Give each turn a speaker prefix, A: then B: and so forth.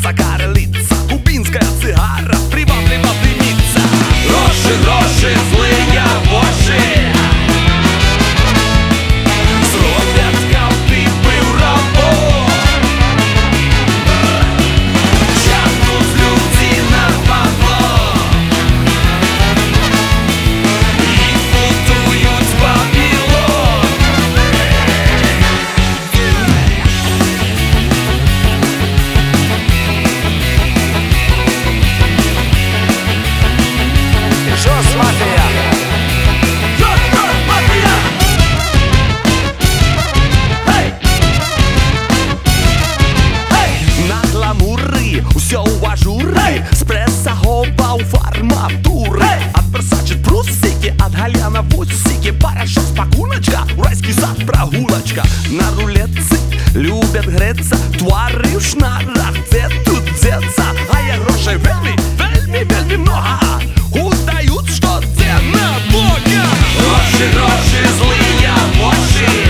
A: Пицца, карелица, кубинская цигара, прива-прива дымится. Гроши, гроши, злые воши зробят калти пив-рабо. Тягнут люди на бабло і будують Вавилон.
B: Що з мафія?
A: На гламуры, усё у ажуры, с пресса-гоба у фарматуры. От Versace трусики, от Галяна вусики, порошок з пакуночка, у райський сад прогулочка. На рулетці любят греться, твари в шнарах, це тут деться. А я грошей вельми, вельми, вельми много, удають, що це на Бога. Гроші, гроші, злые воші